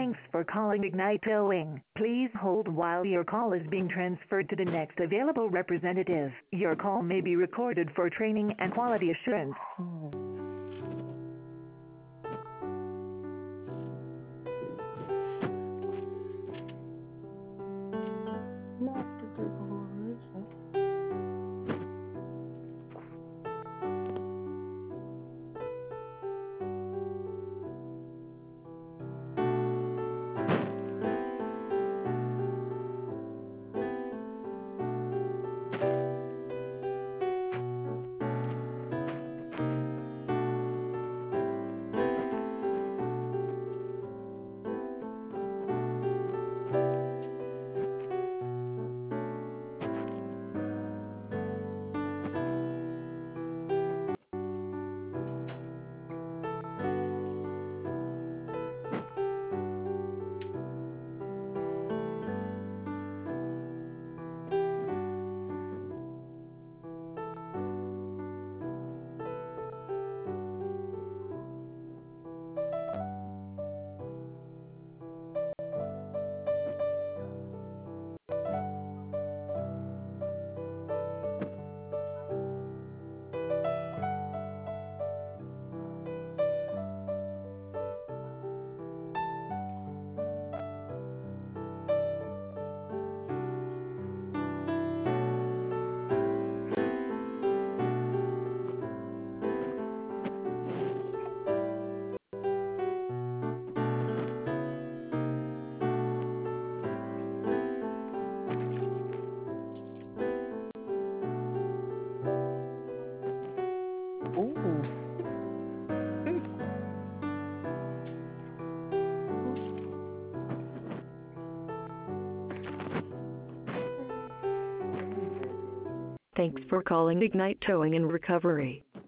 Thanks for calling Ignite Towing. Please hold while your call is being transferred to the next available representative. Your call may be recorded for training and quality assurance. Thanks for calling Ignite Towing and Recovery.